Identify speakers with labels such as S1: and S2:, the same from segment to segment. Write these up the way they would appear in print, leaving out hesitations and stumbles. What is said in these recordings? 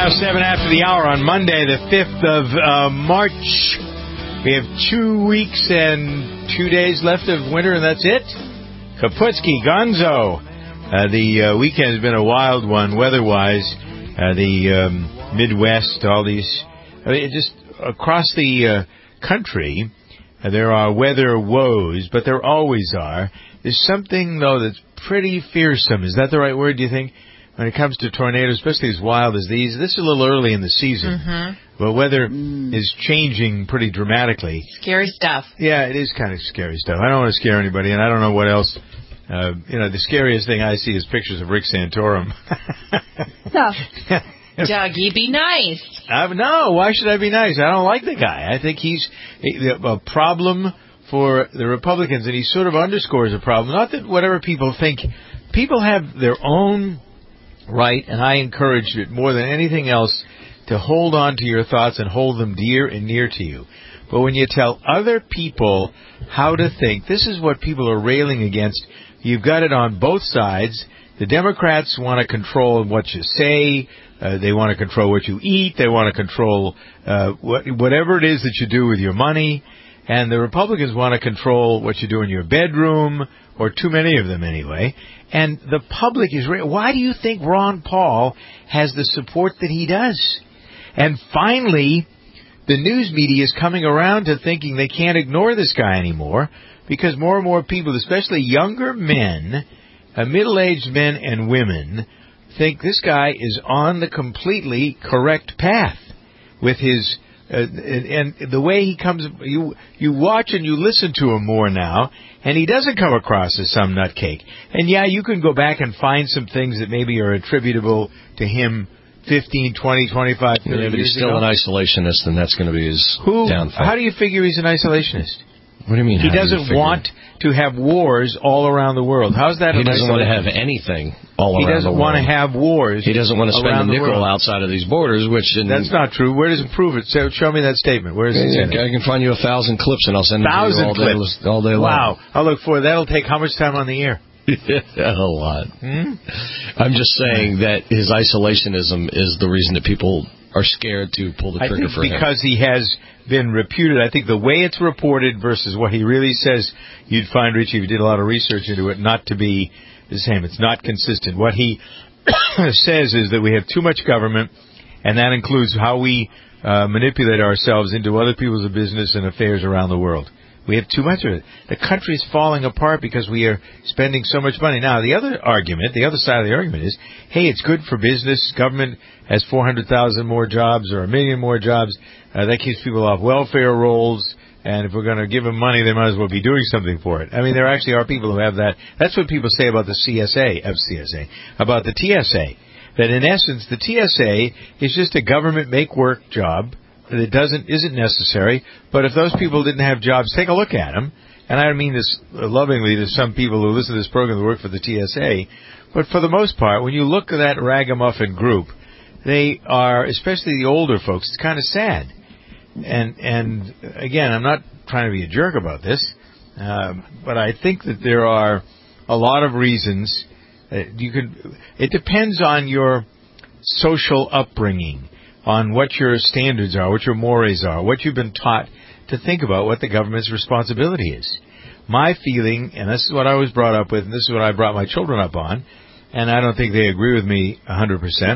S1: now 7 after the hour on Monday, the 5th of March. We have 2 weeks and 2 days left of winter, and that's it. Kaputski, Gonzo. The weekend has been a wild one weather-wise. The Midwest, all these... just across the country, there are weather woes, but there always are. There's something, though, that's pretty fearsome. Is that the right word, do you think? When it comes to tornadoes, especially as wild as these, this is a little early in the season, but weather is changing pretty dramatically.
S2: Scary stuff.
S1: Yeah, it is kind of scary stuff. I don't want to scare anybody, and I don't know what else. The scariest thing I see is pictures of Rick Santorum.
S2: Dougie, be nice.
S1: No, why should I be nice? I don't like the guy. I think he's a problem for the Republicans, and he sort of underscores a problem. Not that whatever people think, people have their own right, and I encourage it more than anything else to hold on to your thoughts and hold them dear and near to you. But when you tell other people how to think, this is what people are railing against. You've got it on both sides. The Democrats want to control what you say. They want to control what you eat. They want to control whatever it is that you do with your money. And the Republicans want to control what you do in your bedroom, or too many of them anyway. And the public is... Why do you think Ron Paul has the support that he does? And finally, the news media is coming around to thinking they can't ignore this guy anymore, because more and more people, especially younger men, middle-aged men and women, think this guy is on the completely correct path with his... and the way he comes, you watch and you listen to him more now, and he doesn't come across as some nutcake. And yeah, you can go back and find some things that maybe are attributable to him 15, 20, 25, 30 years ago.
S3: But he's still an isolationist, and that's going to be his downfall.
S1: How do you figure he's an isolationist?
S3: What do you mean?
S1: He doesn't want to have wars all around the world. How's that?
S3: He doesn't want to have anything all around the world.
S1: He doesn't want to have wars.
S3: He doesn't want to spend a nickel outside of these borders, which...
S1: That's not true. Where does it prove it? Show me that statement. Where is it?
S3: I can find you 1,000 clips, and I'll send them to you all day long.
S1: Wow. I'll look for it. That'll take how much time on the air?
S3: A lot. I'm just saying that his isolationism is the reason that people are scared to pull the trigger for him.
S1: Because he has been reputed. I think the way it's reported versus what he really says, you'd find, Richie, if you did a lot of research into it, not to be the same. It's not consistent. What he says is that we have too much government, and that includes how we manipulate ourselves into other people's business and affairs around the world. We have too much of it. The country's falling apart because we are spending so much money. Now, the other side of the argument is, hey, it's good for business. Government has 400,000 more jobs or 1 million more jobs. That keeps people off welfare rolls. And if we're going to give them money, they might as well be doing something for it. I mean, there actually are people who have that. That's what people say about the about the TSA. That in essence, the TSA is just a government make-work job. That isn't necessary, but if those people didn't have jobs, take a look at them. And I mean this lovingly to some people who listen to this program that work for the TSA, but for the most part, when you look at that ragamuffin group, they are, especially the older folks, it's kind of sad. And again, I'm not trying to be a jerk about this, but I think that there are a lot of reasons. It depends on your social upbringing, on what your standards are, what your mores are, what you've been taught to think about what the government's responsibility is. My feeling, and this is what I was brought up with, and this is what I brought my children up on, and I don't think they agree with me 100%.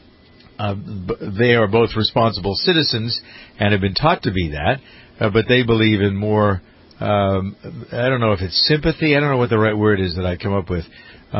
S1: They are both responsible citizens and have been taught to be that, but they believe in more, I don't know if it's sympathy, I don't know what the right word is that I come up with,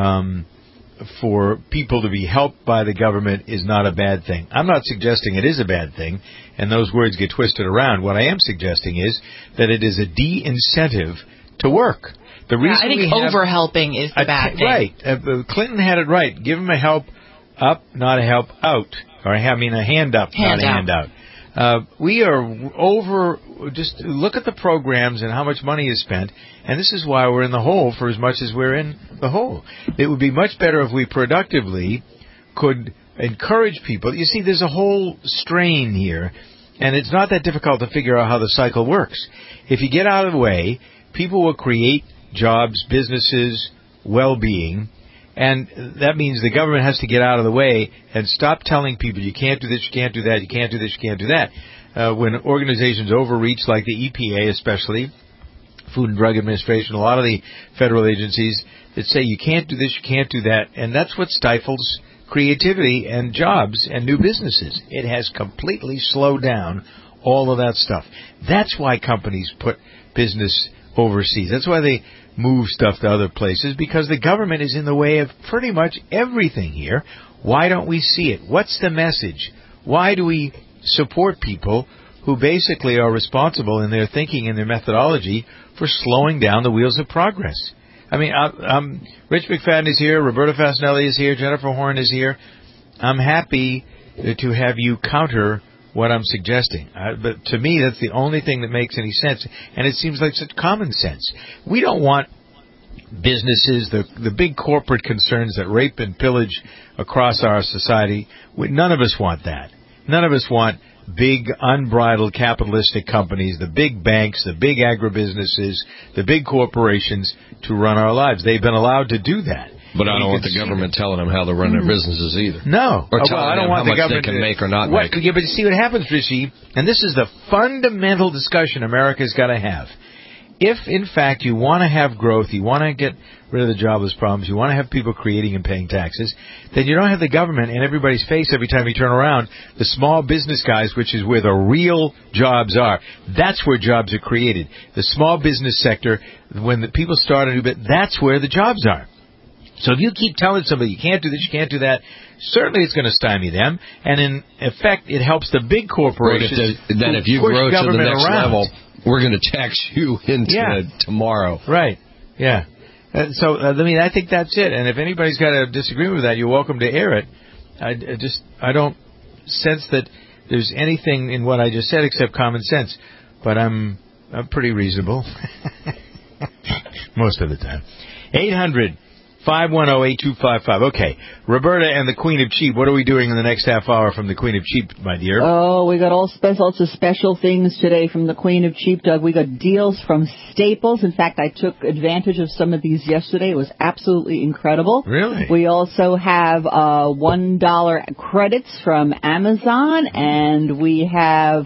S1: for people to be helped by the government is not a bad thing. I'm not suggesting it is a bad thing, and those words get twisted around. What I am suggesting is that it is a de-incentive to work. The reason
S2: I think over-helping is the bad thing.
S1: Right. Clinton had it right. Give him a help up, not a help out. Or, I mean, a hand up, not a hand out. We are over, just look at the programs and how much money is spent, and this is why we're in the hole for as much as we're in the hole. It would be much better if we productively could encourage people. You see, there's a whole strain here, and it's not that difficult to figure out how the cycle works. If you get out of the way, people will create jobs, businesses, well-being, And that means the government has to get out of the way and stop telling people you can't do this, you can't do that, you can't do this, you can't do that. When organizations overreach, like the EPA especially, Food and Drug Administration, a lot of the federal agencies that say you can't do this, you can't do that, and that's what stifles creativity and jobs and new businesses. It has completely slowed down all of that stuff. That's why companies put business overseas. That's why they move stuff to other places, because the government is in the way of pretty much everything here. Why don't we see it? What's the message? Why do we support people who basically are responsible in their thinking and their methodology for slowing down the wheels of progress? I mean, Rich McFadden is here, Roberta Fasanelli is here, Jennifer Horn is here. I'm happy to have you counter what I'm suggesting. But to me, that's the only thing that makes any sense. And it seems like such common sense. We don't want businesses, the big corporate concerns that rape and pillage across our society. None of us want that. None of us want big, unbridled capitalistic companies, the big banks, the big agribusinesses, the big corporations to run our lives. They've been allowed to do that.
S3: But I don't want the government telling them how to run their businesses either.
S1: No.
S3: Or telling them how much they can make or not make.
S1: Yeah, but you see what happens, Richie, and this is the fundamental discussion America's got to have. If, in fact, you want to have growth, you want to get rid of the jobless problems, you want to have people creating and paying taxes, then you don't have the government in everybody's face every time you turn around. The small business guys, which is where the real jobs are, that's where jobs are created. The small business sector, when the people start a new bit, that's where the jobs are. So if you keep telling somebody you can't do this, you can't do that, certainly it's going to stymie them. And in effect, it helps the big corporations.
S3: Then if you grow to the next level, we're going to tax you into tomorrow.
S1: Right. Yeah. So, I mean, I think that's it. And if anybody's got a disagreement with that, you're welcome to air it. I don't sense that there's anything in what I just said except common sense. But I'm pretty reasonable. Most of the time. 800-510-8255. Okay. Roberta and the Queen of Cheap. What are we doing in the next half hour from the Queen of Cheap, my dear?
S4: Oh, we got all sorts of special things today from the Queen of Cheap, Doug. We got deals from Staples. In fact, I took advantage of some of these yesterday. It was absolutely incredible.
S1: Really?
S4: We also have $1 credits from Amazon, and we have,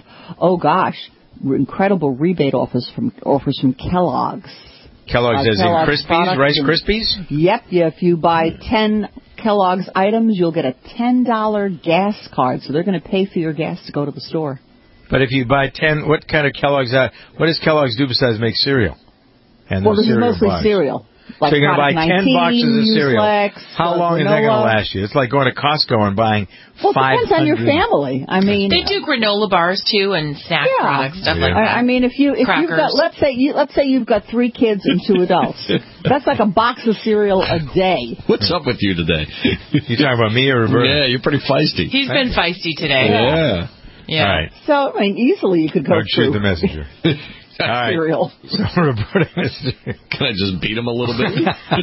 S4: incredible rebate offers from Kellogg's.
S1: Kellogg's as in Krispies, Rice Krispies?
S4: Yep. Yeah, if you buy 10 Kellogg's items, you'll get a $10 gas card. So they're going to pay for your gas to go to the store.
S1: But if you buy 10, what kind of Kellogg's, what does Kellogg's do besides make cereal? And
S4: well, this is mostly cereal. Like
S1: so you're going to buy 10 boxes of cereal. How long is that going to last you? It's like going to Costco and buying 500.
S4: Well, it depends on your family. I mean,
S2: they do granola bars too and snack products, stuff like that.
S4: I mean, if you've got, let's say you've got 3 kids and 2 adults, that's like a box of cereal a day.
S3: What's up with you today?
S1: You talking about me or Roberta?
S3: Yeah, you're pretty feisty.
S2: He's been feisty today.
S3: Yeah.
S1: All right.
S4: So I mean, easily you could go through.
S1: Shoot the messenger. All right.
S4: Cereal.
S1: So, Roberta,
S3: can I just beat him a little bit?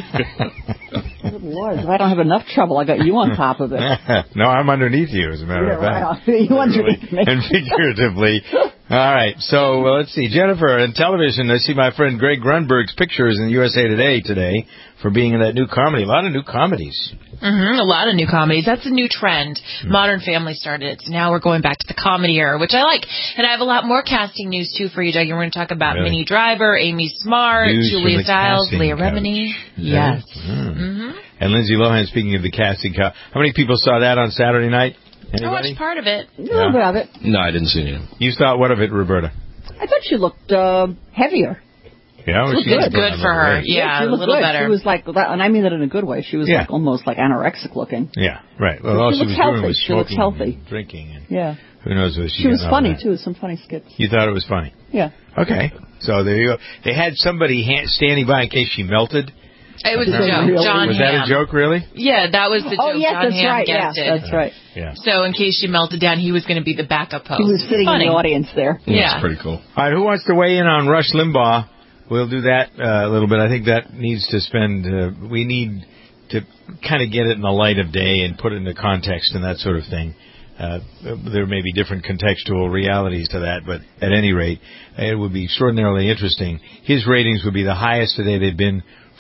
S4: Good Lord, if I don't have enough trouble, I got you on top of it.
S1: No, I'm underneath you, as a matter of fact.
S4: Right. You underneath me.
S1: And figuratively. All right. So, let's see. Jennifer, on television, I see my friend Greg Grunberg's pictures in USA Today today for being in that new comedy. A lot of new comedies.
S2: Mm-hmm, a lot of new comedies. That's a new trend. Modern Family started it. So now we're going back to the comedy era, which I like. And I have a lot more casting news, too, for you, Doug. We're going to talk about Minnie Driver, Amy Smart, Julia Stiles, Leah Remini. Yes. Mm-hmm.
S1: And Lindsay Lohan, speaking of the casting couch. How many people saw that on Saturday night? Anybody?
S2: I watched part of it.
S4: A little bit of it.
S3: No, I didn't see any.
S1: You thought what of it, Roberta?
S4: I thought she looked heavier.
S1: Yeah,
S2: she was good for her. Yeah,
S4: she
S2: a little
S4: good.
S2: better.
S4: She was like, and I mean that in a good way. She was like almost like anorexic looking.
S1: Yeah, right. Well, all she was doing was smoking and drinking. And who knows what
S4: she was funny, too. Some funny skits.
S1: You thought it was funny?
S4: Yeah.
S1: Okay. So there you go. They had somebody standing by in case she melted.
S2: It was a joke. John
S1: Was that a joke, really?
S2: Yeah, that was the joke.
S4: Oh, yes,
S2: John
S4: that's
S2: Hamm
S4: right.
S2: guessed it.
S4: That's right.
S1: Yeah.
S2: So in case she melted down, he was going to be the backup host.
S4: He was sitting in the audience there.
S2: Yeah.
S3: That's pretty cool.
S1: All right, who wants to weigh in on Rush Limbaugh? We'll do that a little bit. I think that needs to we need to kind of get it in the light of day and put it into context and that sort of thing. There may be different contextual realities to that, but at any rate, it would be extraordinarily interesting. His ratings would be the highest today they've been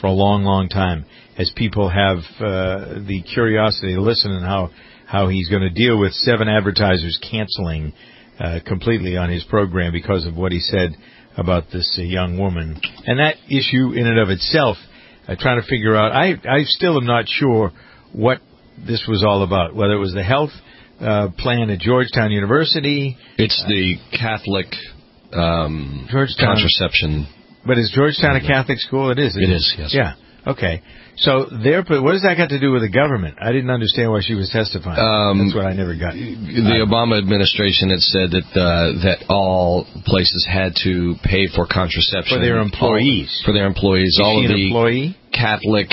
S1: for a long, long time, as people have the curiosity to listen and how he's going to deal with 7 advertisers canceling completely on his program because of what he said about this young woman. And that issue in and of itself, trying to figure out, I still am not sure what this was all about, whether it was the health plan at Georgetown University.
S3: It's the Catholic contraception.
S1: But is Georgetown a Catholic school? It is.
S3: It is, yes.
S1: Yeah. Okay. So what does that got to do with the government? I didn't understand why she was testifying. That's what I never got.
S3: The Obama administration had said that all places had to pay for contraception
S1: for their employees.
S3: For their employees.
S1: Is
S3: all
S1: she
S3: of
S1: an
S3: the
S1: employee?
S3: Catholic.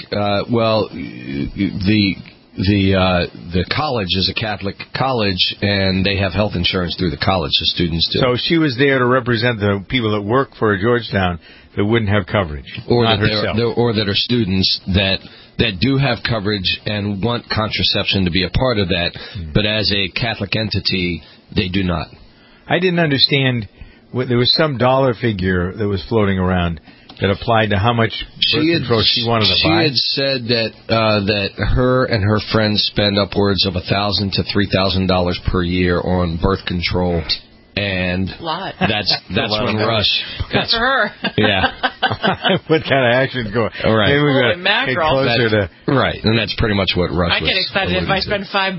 S3: The college is a Catholic college, and they have health insurance through the college. The students do.
S1: So she was there to represent the people that work for Georgetown that wouldn't have coverage,
S3: or
S1: not
S3: that
S1: herself.
S3: or that are students that do have coverage and want contraception to be a part of that, but as a Catholic entity, they do not.
S1: I didn't understand. There was some dollar figure that was floating around that applied to how much birth control she wanted to buy.
S3: She had said that her and her friends spend upwards of $1,000 to $3,000 per year on birth control. And that's when Rush.
S2: Good for her.
S3: Yeah.
S1: What kind of action's going?
S3: All right.
S1: Maybe we're going to get closer to.
S3: Right, and that's pretty much what Rush.
S2: I get excited if I spend $5.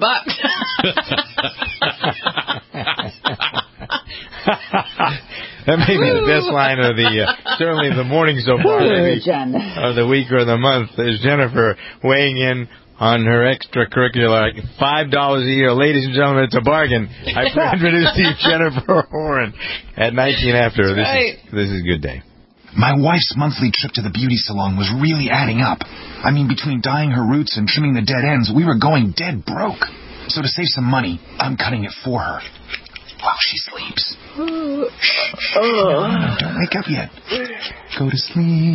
S1: That may be the best line of certainly the morning so far, maybe, of the week or the month. There's Jennifer weighing in on her extracurricular, $5 a year. Ladies and gentlemen, it's a bargain. I introduced to you Jennifer Horn at 19 after. This is a good day.
S5: My wife's monthly trip to the beauty salon was really adding up. I mean, between dyeing her roots and trimming the dead ends, we were going dead broke. So to save some money, I'm cutting it for her. While she sleeps. Shh. No, don't wake up yet. Go to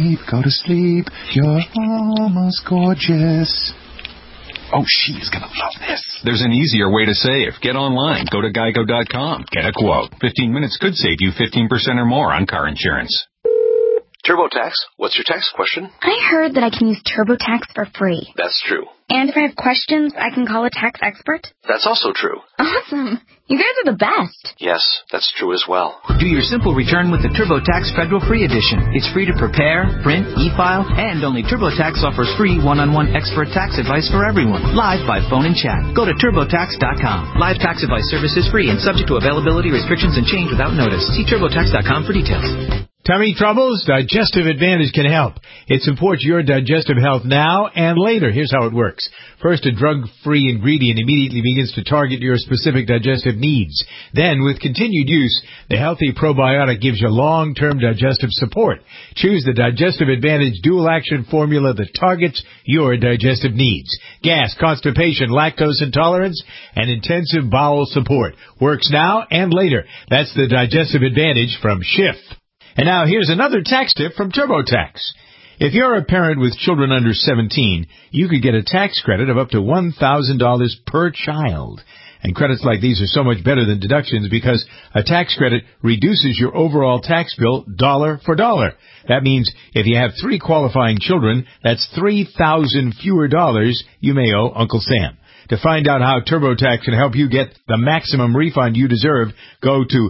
S5: sleep. You're almost gorgeous. Oh, she is going to love this.
S6: There's an easier way to save. Get online. Go to geico.com. Get a quote. 15 minutes could save you 15% or more on car insurance.
S7: TurboTax? What's your tax question?
S8: I heard that I can use TurboTax for free.
S7: That's true.
S8: And if I have questions, I can call a tax expert?
S7: That's also true.
S8: Awesome. You guys are the best.
S7: Yes, that's true as well.
S9: Do your simple return with the TurboTax Federal Free Edition. It's free to prepare, print, e-file, and only TurboTax offers free one-on-one expert tax advice for everyone, live by phone and chat. Go to TurboTax.com. Live tax advice service is free and subject to availability restrictions and change without notice. See TurboTax.com for details.
S1: Tummy troubles? Digestive Advantage can help. It supports your digestive health now and later. Here's how it works. First, a drug-free ingredient immediately begins to target your specific digestive needs. Then, with continued use, the healthy probiotic gives you long-term digestive support. Choose the Digestive Advantage dual-action formula that targets your digestive needs. Gas, constipation, lactose intolerance, and intensive bowel support. Works now and later. That's the Digestive Advantage from Schiff. And now here's another tax tip from TurboTax. If you're a parent with children under 17, you could get a tax credit of up to $1,000 per child. And credits like these are so much better than deductions because a tax credit reduces your overall tax bill dollar for dollar. That means if you have 3 qualifying children, that's $3,000 fewer dollars you may owe Uncle Sam. To find out how TurboTax can help you get the maximum refund you deserve, go to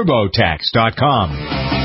S1: TurboTax.com.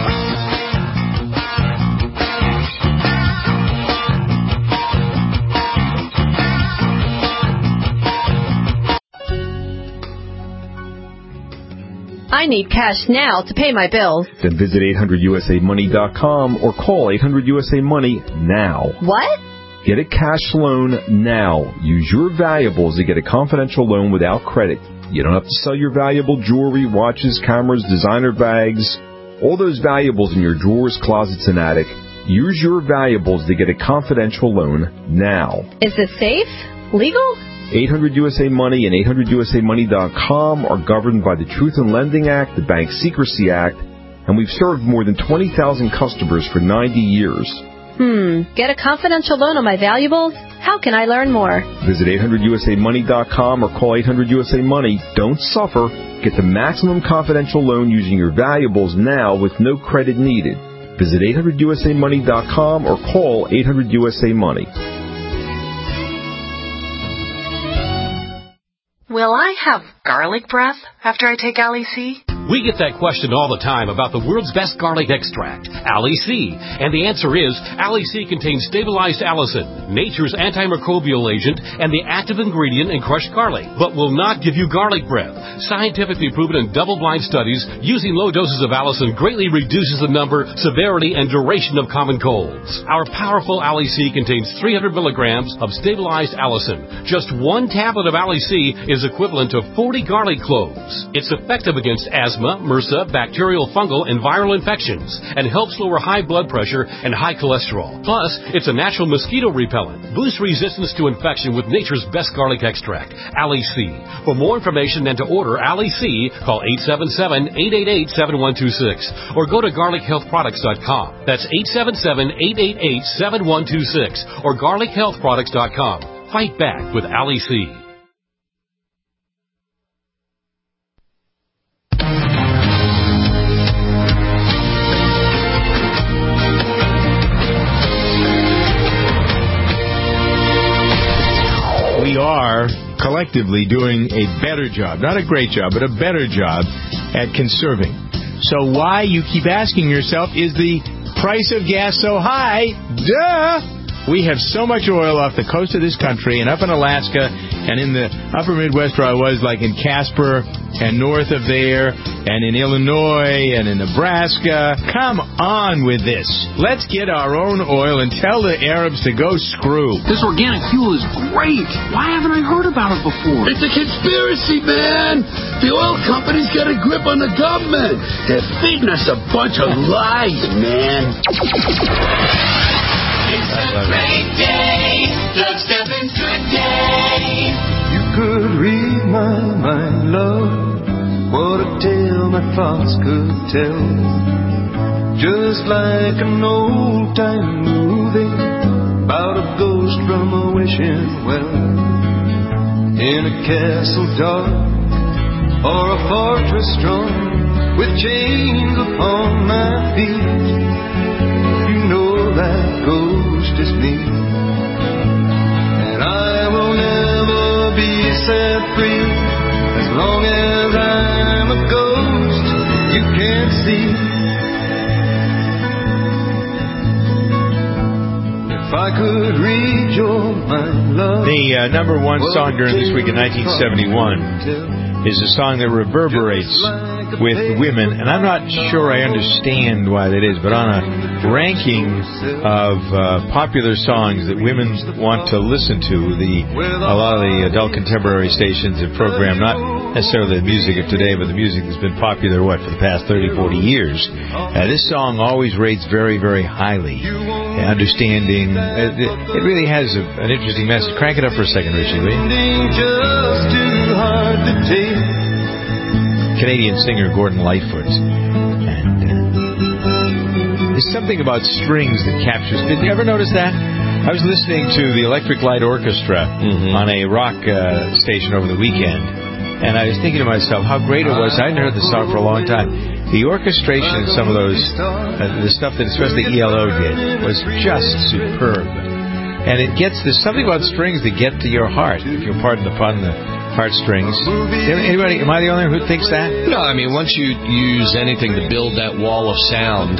S10: I need cash now to pay my bills.
S11: Then visit 800USAMoney.com or call 800USAMoney now.
S10: What?
S11: Get a cash loan now. Use your valuables to get a confidential loan without credit. You don't have to sell your valuable jewelry, watches, cameras, designer bags, all those valuables in your drawers, closets, and attic. Use your valuables to get a confidential loan now.
S10: Is this safe? Legal?
S11: 800-USA-MONEY and 800-USAMoney.com are governed by the Truth in Lending Act, the Bank Secrecy Act, and we've served more than 20,000 customers for 90 years.
S10: Get a confidential loan on my valuables? How can I learn more?
S11: Visit 800-USAMoney.com or call 800-USA-MONEY. Don't suffer. Get the maximum confidential loan using your valuables now with no credit needed. Visit 800USAMoney.com or call 800-USA-MONEY.
S12: Will I have garlic breath after I take Ali-C?
S13: We get that question all the time about the world's best garlic extract, Ali-C. And the answer is, Ali-C contains stabilized allicin, nature's antimicrobial agent, and the active ingredient in crushed garlic, but will not give you garlic breath. Scientifically proven in double-blind studies, using low doses of allicin greatly reduces the number, severity, and duration of common colds. Our powerful Ali-C contains 300 milligrams of stabilized allicin. Just one tablet of Ali-C is equivalent to 40 garlic cloves. It's effective against asthma, MRSA, bacterial, fungal, and viral infections, and helps lower high blood pressure and high cholesterol. Plus, it's a natural mosquito repellent. Boosts resistance to infection with nature's best garlic extract, Ali-C. For more information and to order Ali-C, call 877-888-7126 or go to garlichealthproducts.com. That's 877-888-7126 or garlichealthproducts.com. Fight back with Ali-C.
S1: We are collectively doing a better job, not a great job, but a better job at conserving. So why, you keep asking yourself, is the price of gas so high? Duh! We have so much oil off the coast of this country and up in Alaska and in the upper Midwest where I was, like in Casper and north of there and in Illinois and in Nebraska. Come on with this. Let's get our own oil and tell the Arabs to go screw.
S14: This organic fuel is great. Why haven't I heard about it before?
S15: It's a conspiracy, man. The oil companies got a grip on the government. They're feeding us a bunch of lies, man.
S16: It's a great day. Doug Steffens' good day.
S17: You could read my mind, love. What a tale my thoughts could tell. Just like an old-time movie about a ghost from a wishing well. In a castle dark or a fortress strong with chains upon my feet. You know that ghost is me, and I will never be set free as long as I'm a ghost you can't see. If I could read your mind, love.
S1: The number one song during this week in 1971 is a song that reverberates with women, and I'm not sure I understand why that is, but on a ranking of popular songs that women want to listen to, a lot of the adult contemporary stations that program not necessarily the music of today, but the music that's been popular, for the past 30, 40 years, this song always rates very, very highly. Understanding, it really has an interesting message. Crank it up for a second, Richie, will you?
S17: Just too hard to take.
S1: Canadian singer Gordon Lightfoot. And there's something about strings that captures. Did you ever notice that? I was listening to the Electric Light Orchestra on a rock station over the weekend, and I was thinking to myself how great it was. I hadn't heard the song for a long time. The orchestration in some of those, the stuff that especially ELO did, was just superb. And there's something about strings that get to your heart, if you'll pardon the pun, the heartstrings. Anybody? Am I the only one who thinks that?
S3: No, I mean, once you use anything to build that wall of sound,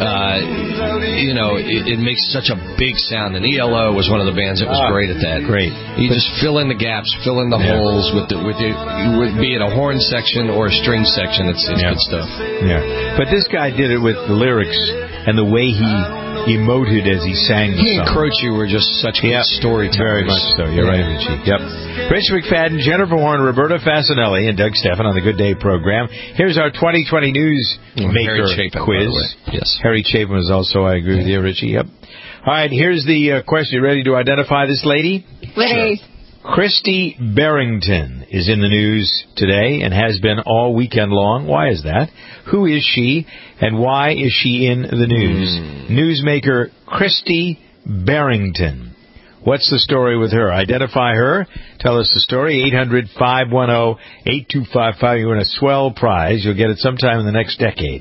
S3: it makes such a big sound. And ELO was one of the bands that was great at that.
S1: Great.
S3: You just fill in the gaps, fill in the holes with be it a horn section or a string section. It's good stuff.
S1: Yeah. But this guy did it with the lyrics and the way he emoted as he sang the song.
S3: He and Croce were just such good storytellers.
S1: Very much so. You're right, Richie. Yep. Rich McFadden, Jennifer Warren, Roberta Fasanelli, and Doug Steffen on the Good Day program. Here's our 2020 News Maker quiz.
S3: Yes.
S1: Harry Chapin was also, I agree with you, Richie. Yep. All right, here's the question. You ready to identify this lady?
S4: Ready.
S1: Christy Barrington is in the news today and has been all weekend long. Why is that? Who is she, and why is she in the news? Newsmaker Christy Barrington. What's the story with her? Identify her. Tell us the story. 800-510-8255. You win a swell prize. You'll get it sometime in the next decade.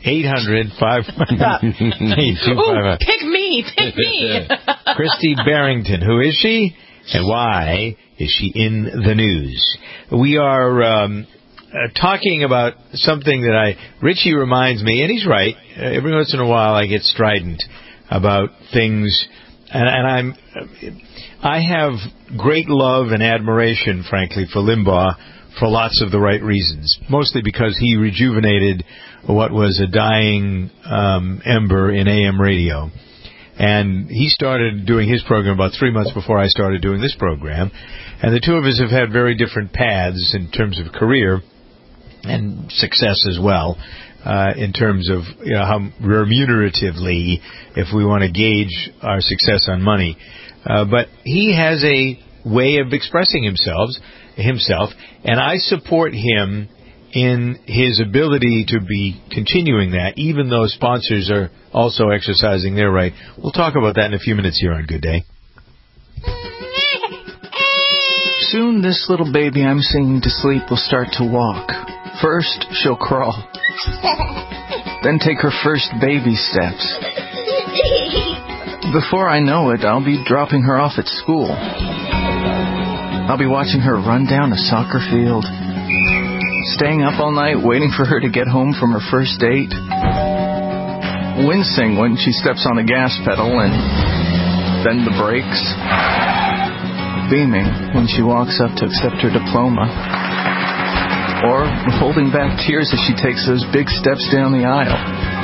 S1: 800-518-8255.
S2: Pick me.
S1: Christy Barrington. Who is she? And why is she in the news? We are talking about something that Richie reminds me, and he's right. Every once in a while I get strident about things, and I have great love and admiration, frankly, for Limbaugh for lots of the right reasons. Mostly because he rejuvenated what was a dying ember in AM radio. And he started doing his program about 3 months before I started doing this program. And the two of us have had very different paths in terms of career and success as well, in terms of how remuneratively, if we want to gauge our success on money. But he has a way of expressing himself, and I support him in his ability to be continuing that, even though sponsors are also exercising their right. We'll talk about that in a few minutes here on Good Day.
S18: Soon this little baby I'm singing to sleep will start to walk. First, she'll crawl. Then take her first baby steps. Before I know it, I'll be dropping her off at school. I'll be watching her run down a soccer field, staying up all night waiting for her to get home from her first date, wincing when she steps on the gas pedal and then the brakes, beaming when she walks up to accept her diploma, or holding back tears as she takes those big steps down the aisle.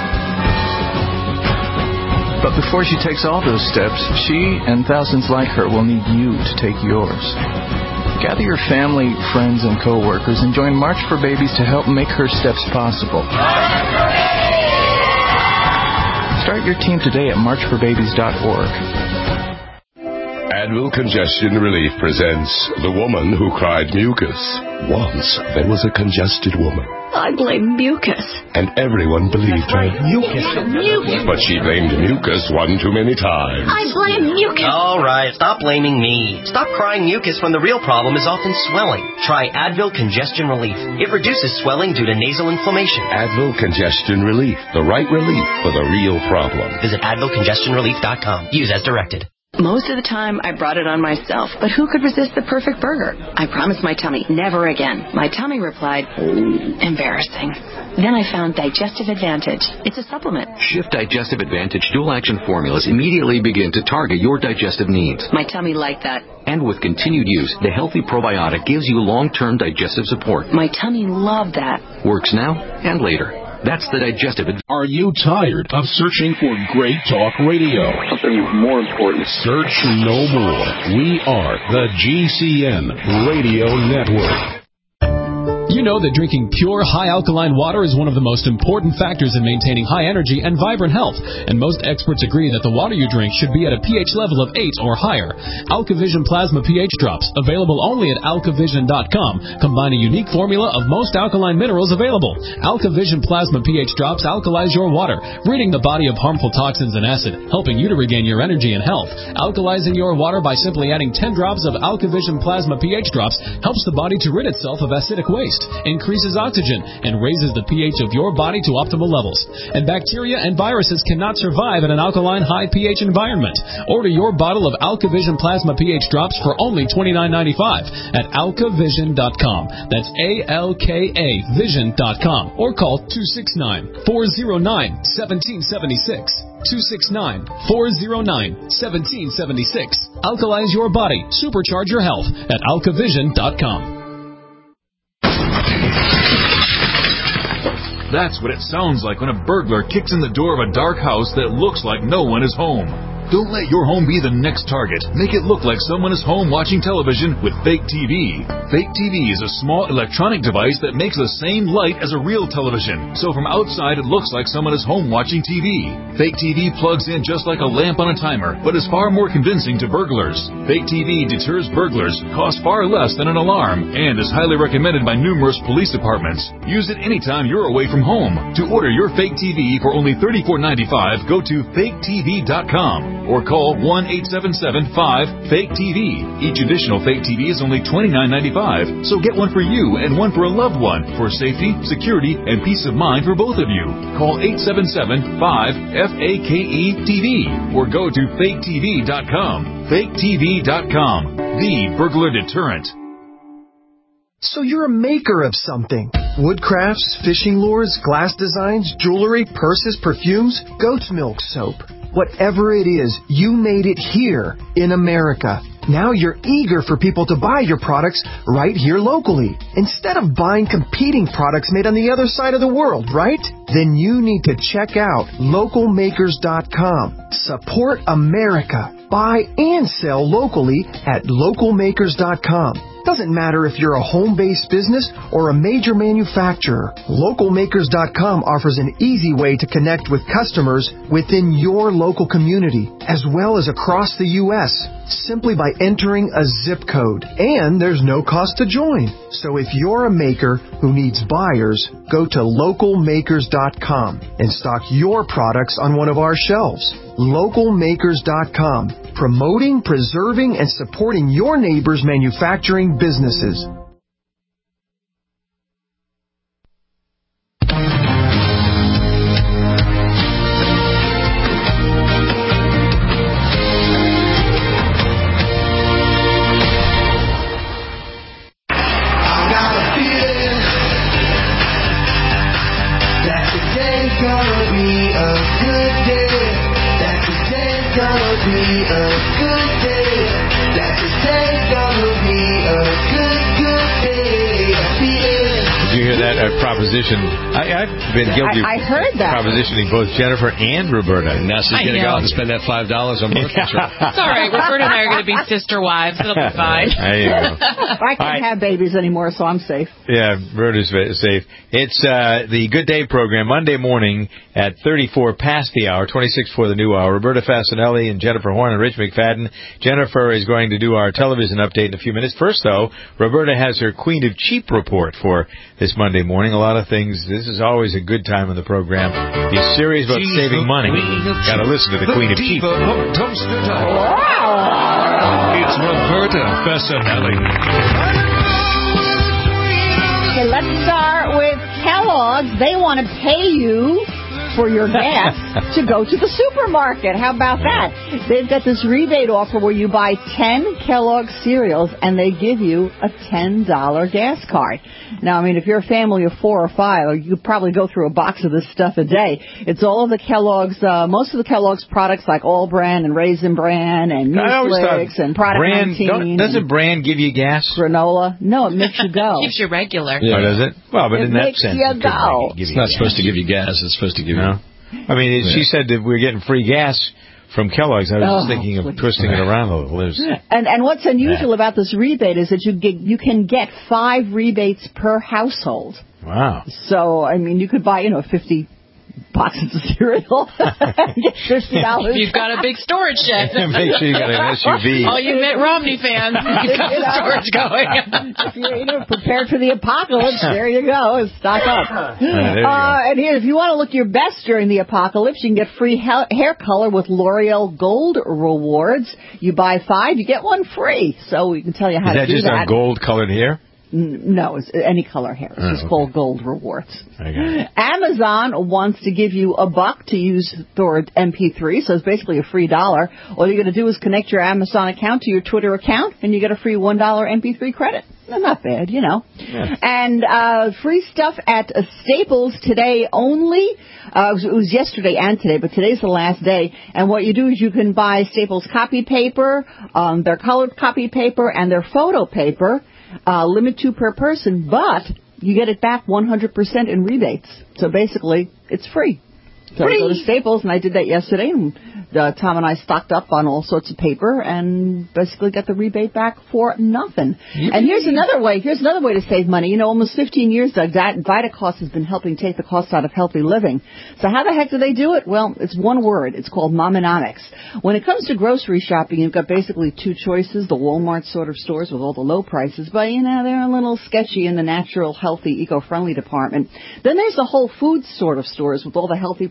S18: But before she takes all those steps, she and thousands like her will need you to take yours. Gather your family, friends, and co-workers and join March for Babies to help make her steps possible. Start your team today at marchforbabies.org.
S19: Advil Congestion Relief presents The Woman Who Cried Mucus. Once there was a congested woman.
S20: I blame mucus.
S19: And everyone believed her.
S20: Mucus.
S19: But she blamed mucus one too many times.
S20: I blame mucus.
S21: All right, stop blaming me. Stop crying mucus when the real problem is often swelling. Try Advil Congestion Relief. It reduces swelling due to nasal inflammation.
S19: Advil Congestion Relief. The right relief for the real problem.
S21: Visit AdvilCongestionRelief.com. Use as directed.
S20: Most of the time, I brought it on myself, but who could resist the perfect burger? I promised my tummy, never again. My tummy replied, embarrassing. Then I found Digestive Advantage. It's a supplement.
S22: Shift Digestive Advantage dual-action formulas immediately begin to target your digestive needs.
S20: My tummy liked that.
S22: And with continued use, the Healthy Probiotic gives you long-term digestive support.
S20: My tummy loved that.
S22: Works now and later. That's the Digestive Advantage.
S23: Are you tired of searching for great talk radio?
S24: Something more important.
S23: Search no more. We are the GCN Radio Network.
S25: You know that drinking pure, high-alkaline water is one of the most important factors in maintaining high energy and vibrant health, and most experts agree that the water you drink should be at a pH level of 8 or higher. AlkaVision Plasma pH Drops, available only at alkavision.com, combine a unique formula of most alkaline minerals available. AlkaVision Plasma pH Drops alkalize your water, ridding the body of harmful toxins and acid, helping you to regain your energy and health. Alkalizing your water by simply adding 10 drops of AlkaVision Plasma pH Drops helps the body to rid itself of acidic waste, increases oxygen, and raises the pH of your body to optimal levels. And bacteria and viruses cannot survive in an alkaline high pH environment. Order your bottle of AlkaVision Plasma pH Drops for only $29.95 at alkavision.com. That's ALKA Vision.com, or call 269-409-1776. 269-409-1776. Alkalize your body. Supercharge your health at alkavision.com.
S26: That's what it sounds like when a burglar kicks in the door of a dark house that looks like no one is home. Don't let your home be the next target. Make it look like someone is home watching television with Fake TV. Fake TV is a small electronic device that makes the same light as a real television. So from outside, it looks like someone is home watching TV. Fake TV plugs in just like a lamp on a timer, but is far more convincing to burglars. Fake TV deters burglars, costs far less than an alarm, and is highly recommended by numerous police departments. Use it anytime you're away from home. To order your Fake TV for only $34.95, go to faketv.com. or call 1-877-5-FAKE-TV. Each additional Fake TV is only $29.95, so get one for you and one for a loved one for safety, security, and peace of mind for both of you. Call 877-5-FAKE-TV or go to faketv.com. faketv.com, the burglar deterrent.
S5: So you're a maker of something. Wood crafts, fishing lures, glass designs, jewelry, purses, perfumes, goat's milk soap. Whatever it is, you made it here in America. Now you're eager for people to buy your products right here locally, instead of buying competing products made on the other side of the world, right? Then you need to check out localmakers.com. Support America. Buy and sell locally at localmakers.com. Doesn't matter if you're a home-based business or a major manufacturer. Localmakers.com offers an easy way to connect with customers within your local community, as well as across the U.S., simply by entering a zip code. And there's no cost to join. So if you're a maker who needs buyers, go to localmakers.com and stock your products on one of our shelves. Localmakers.com, promoting, preserving, and supporting your neighbors' manufacturing businesses.
S1: Proposition. I've been guilty of propositioning both Jennifer and Roberta.
S3: And now she's going to go out and spend that $5 on birth control.
S2: It's all right. Roberta and I are going to be sister wives. It'll be fine.
S4: I can't have babies anymore, so I'm safe.
S1: Yeah, Roberta's safe. It's the Good Day program, Monday morning at 34 past the hour, 26 for the new hour. Roberta Fasanelli and Jennifer Horn and Rich McFadden. Jennifer is going to do our television update in a few minutes. First, though, Roberta has her Queen of Cheap report for this Monday morning. A lot of things. This is always a good time in the program. He's serious about saving money. Got to listen to the Queen of Cheap.
S23: It's Roberta Fasanelli.
S4: Okay, let's start with Kellogg's. They want to pay you for your gas to go to the supermarket. How about that? They've got this rebate offer where you buy 10 Kellogg's cereals and they give you a $10 gas card. Now, I mean, if you're a family of 4 or 5, you could probably go through a box of this stuff a day. It's all of the Kellogg's, most of the Kellogg's products like All Bran and Raisin Bran and Mueslix and Product 19.
S1: Doesn't Bran give you gas?
S4: Granola? No, it makes you go.
S2: Keeps you regular.
S1: Yeah. Oh, does it? Well, but in that sense,
S4: you go.
S3: It's not supposed to give you gas. It's supposed to give you...
S1: I mean, she said that we're getting free gas from Kellogg's. I was just thinking of twisting it around a little.
S4: And what's unusual about this rebate is that you can get 5 rebates per household.
S1: Wow.
S4: So, I mean, you could buy, 50 boxes of cereal. Get $50.
S2: You've got a big storage shed.
S1: Make sure you got an SUV.
S2: All you Mitt Romney fans, you've got the storage going.
S4: If you're prepared for the apocalypse, there you go. Stock up. And here, if you want to look your best during the apocalypse, you can get free hair color with L'Oreal Gold Rewards. You buy 5, you get 1 free. So we can tell you how to do that.
S1: Is that just on gold-colored hair?
S4: No, it's any color hair. It's just called Gold Rewards.
S1: Okay.
S4: Amazon wants to give you $1 to use for MP3, so it's basically a free $1. All you're going to do is connect your Amazon account to your Twitter account, and you get a free $1 MP3 credit. Not bad, Yeah. And free stuff at Staples today only. It was yesterday and today, but today's the last day. And what you do is you can buy Staples copy paper, their colored copy paper, and their photo paper. Limit 2 per person, but you get it back 100% in rebates. So basically, it's free. So I go to Staples, and I did that yesterday, and Tom and I stocked up on all sorts of paper and basically got the rebate back for nothing. And here's another way to save money. Almost 15 years, Doug, Vitacost has been helping take the cost out of healthy living. So how the heck do they do it? Well, it's one word. It's called Momonomics. When it comes to grocery shopping, you've got basically 2 choices, the Walmart sort of stores with all the low prices, but, they're a little sketchy in the natural, healthy, eco-friendly department. Then there's the Whole Foods sort of stores with all the healthy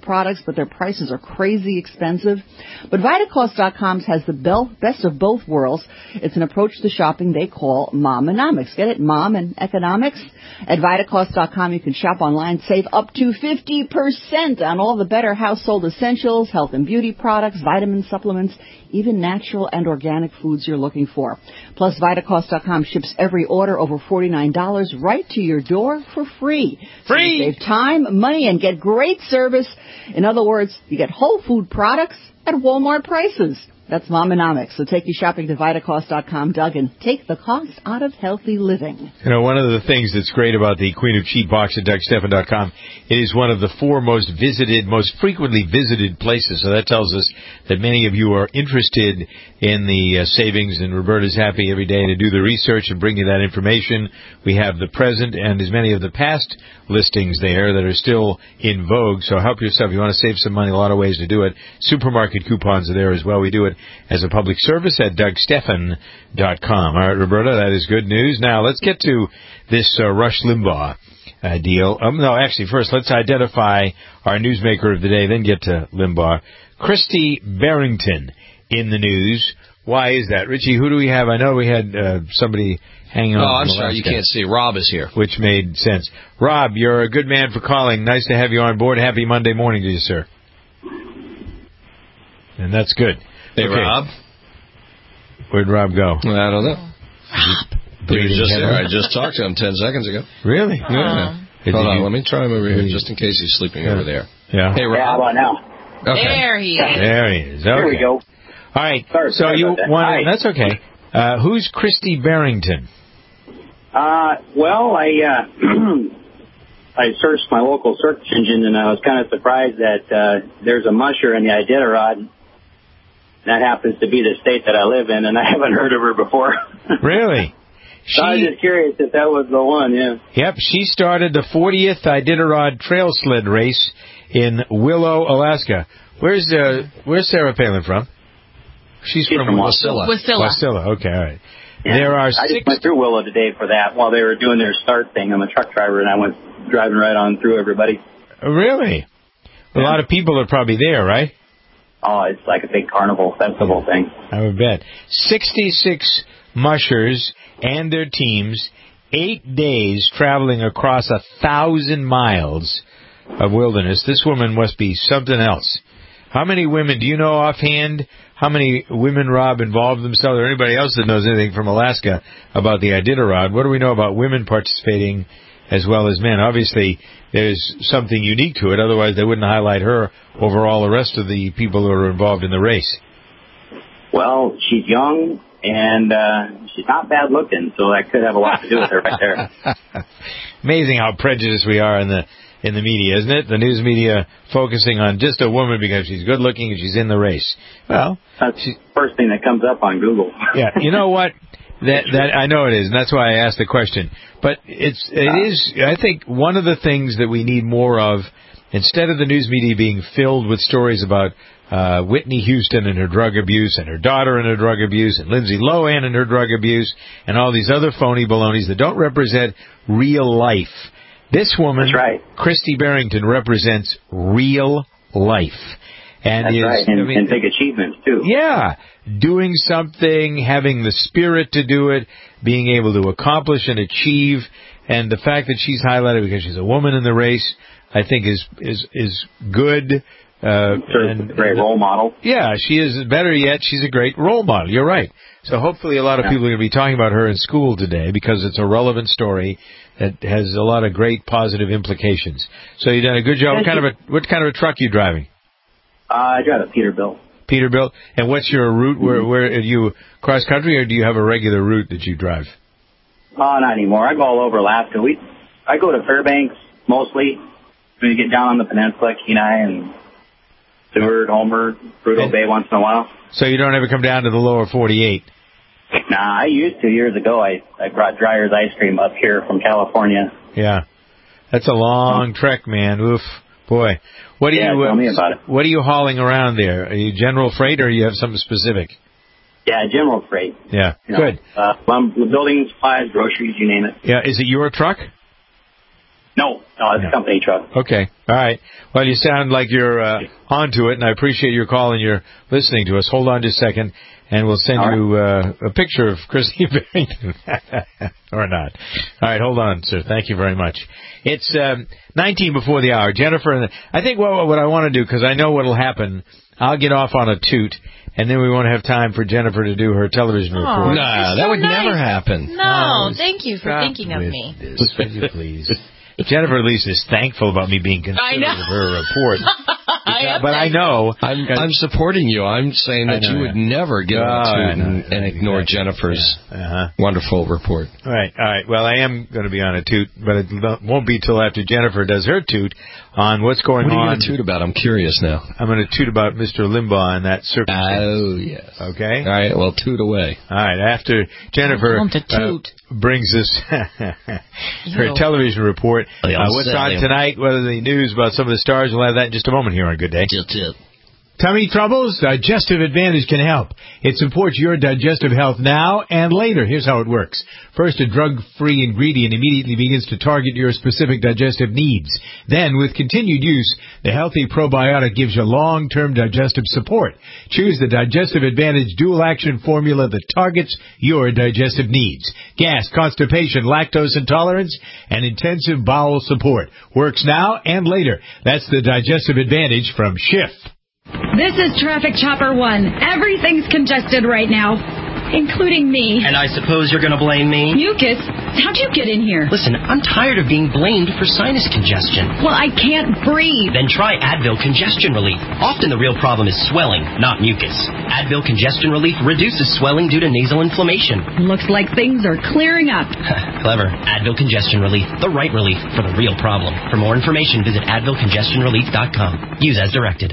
S4: products, but their prices are crazy expensive. But Vitacost.com has the best of both worlds. It's an approach to shopping they call Mom-onomics. Get it? Mom and economics? At Vitacost.com, you can shop online, save up to 50% on all the better household essentials, health and beauty products, vitamin supplements, even natural and organic foods you're looking for. Plus, Vitacost.com ships every order over $49 right to your door for free. So you save time, money, and get great service. In other words, you get whole food products at Walmart prices. That's Mom-onomics. So take your shopping to Vitacost.com, Doug, and take the cost out of healthy living.
S1: You know, one of the things that's great about the Queen of Cheap box at DougStephan.com, it is one of the 4 most frequently visited places. So that tells us that many of you are interested in the savings, and Roberta's happy every day to do the research and bring you that information. We have the present and as many of the past listings there that are still in vogue. So help yourself. You want to save some money, a lot of ways to do it. Supermarket coupons are there as well. We do it as a public service at DougStephan.com. All right, Roberta, that is good news. Now, let's get to this Rush Limbaugh deal. First, let's identify our newsmaker of the day, then get to Limbaugh. Christy Barrington in the news. Why is that? Richie, who do we have? I know we had somebody hanging on.
S3: Oh, I'm sorry, you can't see. Rob is here.
S1: Which made sense. Rob, you're a good man for calling. Nice to have you on board. Happy Monday morning to you, sir. And that's good.
S3: Hey, okay. Rob.
S1: Where'd Rob go?
S3: I don't know. He was just there. I just talked to him 10 seconds ago.
S1: Really?
S3: Yeah. Hold on, let me try him over here just in case he's sleeping over there.
S1: Yeah.
S3: Hey, Rob.
S6: Yeah, how about now?
S1: Okay.
S2: There he is.
S1: There he is. Okay.
S6: Here we go.
S1: All right.
S6: Sorry
S1: you
S6: that.
S1: want? That's okay. Who's Christy Barrington?
S6: Well, I searched my local search engine, and I was kind of surprised that there's a musher in the Iditarod. That happens to be the state that I live in, and I haven't heard of her before.
S1: Really?
S6: So I was just curious if that was the one, yeah.
S1: Yep, she started the 40th Iditarod Trail Sled Race in Willow, Alaska. Where's Sarah Palin from? She's from
S6: Wasilla.
S1: Wasilla, okay, all right.
S6: Yeah.
S1: There are
S6: I just went through Willow today for that while they were doing their start thing. I'm a truck driver, and I went driving right on through everybody.
S1: Really? Yeah. A lot of people are probably there, right?
S6: Oh, it's like a big carnival festival thing.
S1: I would bet. 66 mushers and their teams, 8 days traveling across 1,000 miles of wilderness. This woman must be something else. How many women, do you know offhand, how many women, Rob, involved themselves, or anybody else that knows anything from Alaska about the Iditarod? What do we know about women participating as well as men? Obviously, there's something unique to it. Otherwise, they wouldn't highlight her over all the rest of the people who are involved in the race.
S6: Well, she's young, and she's not bad looking, so that could have a lot to do with her right there.
S1: Amazing how prejudiced we are in the media, isn't it? The news media focusing on just a woman because she's good looking and she's in the race. Well,
S6: that's the first thing that comes up on Google.
S1: Yeah, you know what? That I know it is, and that's why I asked the question. But it is. I think one of the things that we need more of, instead of the news media being filled with stories about Whitney Houston and her drug abuse, and her daughter and her drug abuse, and Lindsay Lohan and her drug abuse, and all these other phony balonies that don't represent real life. This woman,
S6: that's right.
S1: Christy Barrington, represents real life. And
S6: that's right, and big achievements, too.
S1: Yeah, doing something, having the spirit to do it, being able to accomplish and achieve, and the fact that she's highlighted because she's a woman in the race, I think is good.
S6: And a great role model.
S1: Yeah, she is. Better yet, she's a great role model. You're right. So hopefully a lot of people are going to be talking about her in school today because it's a relevant story that has a lot of great positive implications. So you've done a good job. What kind of a truck are you driving?
S6: I drive a Peterbilt.
S1: Peterbilt. And what's your route? Where are you, cross country, or do you have a regular route that you drive?
S6: Not anymore. I go all over Alaska. I go to Fairbanks mostly. We get down on the peninsula, Kenai and Seward, Homer, Prudhoe Bay once in a while.
S1: So you don't ever come down to the lower 48?
S6: Nah, I used to years ago. I brought Dreyer's ice cream up here from California.
S1: Yeah. That's a long trek, man. Oof. Boy.
S6: Tell me about it.
S1: What are you hauling around there? Are you general freight or you have something specific?
S6: Yeah, general freight.
S1: Yeah, good.
S6: Building supplies, groceries, you name it.
S1: Yeah, is it your truck?
S6: No, No, it's a company truck.
S1: Okay. All right. Well, you sound like you're onto it, and I appreciate your call and your listening to us. Hold on just a second, and we'll send you a picture of Christy Barrington. Or not. All right, hold on, sir. Thank you very much. It's 19 before the hour. Jennifer, I think what I want to do, because I know what will happen, I'll get off on a toot, and then we won't have time for Jennifer to do her television report.
S3: Nah, that would never happen.
S2: No, thank you for thinking of me.
S1: Would you please? Jennifer at least is thankful about me being considerate of her report. But I know.
S3: I'm supporting you. I'm saying that you would never get on a toot and ignore Jennifer's wonderful report.
S1: All right. Well, I am going to be on a toot, but it won't be till after Jennifer does her toot on what's going on.
S3: What are you going to toot about? I'm curious now.
S1: I'm going to toot about Mr. Limbaugh and that circumstance.
S3: Oh, yes.
S1: Okay?
S3: All right, well, toot away.
S1: All right, after Jennifer brings us her television report, what's on tonight, what are the news about some of the stars, we'll have that in just a moment here on Good Day.
S7: Tummy troubles? Digestive Advantage can help. It supports your digestive health now and later. Here's how it works. First, a drug-free ingredient immediately begins to target your specific digestive needs. Then, with continued use, the healthy probiotic gives you long-term digestive support. Choose the Digestive Advantage dual-action formula that targets your digestive needs. Gas, constipation, lactose intolerance, and intensive bowel support. Works now and later. That's the Digestive Advantage from Schiff.
S8: This is Traffic Chopper 1. Everything's congested right now, including me.
S21: And I suppose you're going to blame me?
S8: Mucus, how'd you get in here?
S21: Listen, I'm tired of being blamed for sinus congestion.
S8: Well, I can't breathe.
S21: Then try Advil Congestion Relief. Often the real problem is swelling, not mucus. Advil Congestion Relief reduces swelling due to nasal inflammation.
S8: Looks like things are clearing up.
S21: Clever. Advil Congestion Relief. The right relief for the real problem. For more information, visit AdvilCongestionRelief.com. Use as directed.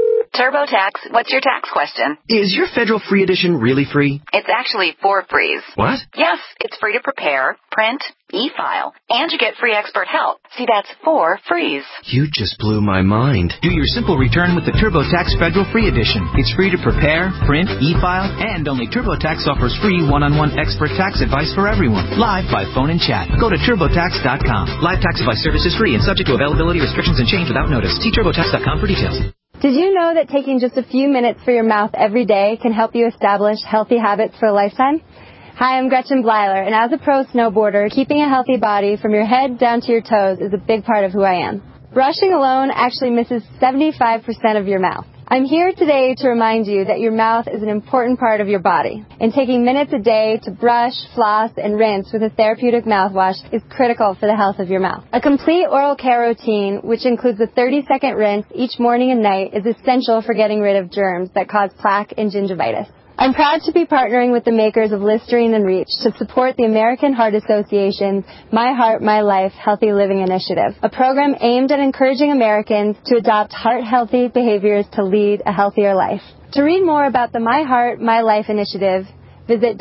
S9: TurboTax, what's your tax question?
S10: Is your federal free edition really free?
S9: It's actually 4 frees.
S10: What?
S9: Yes, it's free to prepare, print, e-file, and you get free expert help. See, that's 4 frees.
S10: You just blew my mind. Do your simple return with the TurboTax Federal Free Edition. It's free to prepare, print, e-file, and only TurboTax offers free one-on-one expert tax advice for everyone, live by phone and chat. Go to TurboTax.com. Live tax advice service is free and subject to availability restrictions and change without notice. See TurboTax.com for details.
S11: Did you know that taking just a few minutes for your mouth every day can help you establish healthy habits for a lifetime? Hi, I'm Gretchen Bleiler, and as a pro snowboarder, keeping a healthy body from your head down to your toes is a big part of who I am. Brushing alone actually misses 75% of your mouth. I'm here today to remind you that your mouth is an important part of your body, and taking minutes a day to brush, floss, and rinse with a therapeutic mouthwash is critical for the health of your mouth. A complete oral care routine, which includes a 30-second rinse each morning and night, is essential for getting rid of germs that cause plaque and gingivitis. I'm proud to be partnering with the makers of Listerine and Reach to support the American Heart Association's My Heart, My Life Healthy Living Initiative, a program aimed at encouraging Americans to adopt heart-healthy behaviors to lead a healthier life. To read more about the My Heart, My Life initiative, visit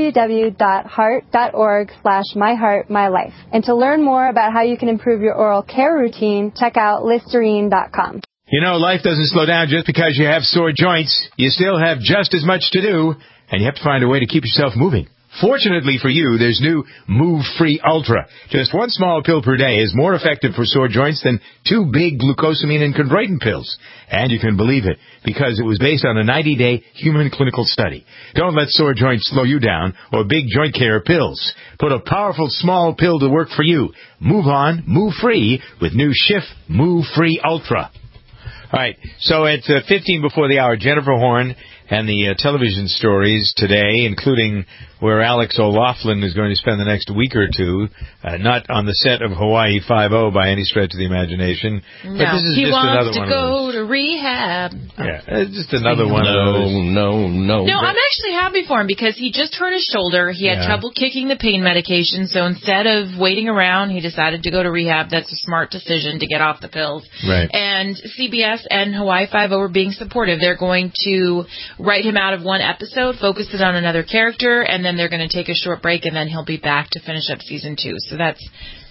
S11: www.heart.org/myheartmylife. And to learn more about how you can improve your oral care routine, check out Listerine.com.
S7: You know, life doesn't slow down just because you have sore joints. You still have just as much to do, and you have to find a way to keep yourself moving. Fortunately for you, there's new Move Free Ultra. Just one small pill per day is more effective for sore joints than 2 big glucosamine and chondroitin pills. And you can believe it, because it was based on a 90-day human clinical study. Don't let sore joints slow you down or big joint care pills. Put a powerful small pill to work for you. Move on, move free with new Schiff Move Free Ultra. All right, so at 15 before the hour, Jennifer Horn and the television stories today, including where Alex O'Loughlin is going to spend the next week or two, not on the set of Hawaii Five-0 by any stretch of the imagination.
S2: No,
S7: but this is
S2: he
S7: just
S2: wants
S7: another
S2: to
S7: one
S2: go to rehab.
S7: Yeah, it's just another one of those.
S3: No.
S2: No, I'm actually happy for him because he just hurt his shoulder. He had trouble kicking the pain medication, so instead of waiting around, he decided to go to rehab. That's a smart decision to get off the pills.
S7: Right.
S2: And CBS and Hawaii Five-0 are being supportive. They're going to write him out of one episode, focus it on another character, and then they're going to take a short break, and then he'll be back to finish up season 2. So that's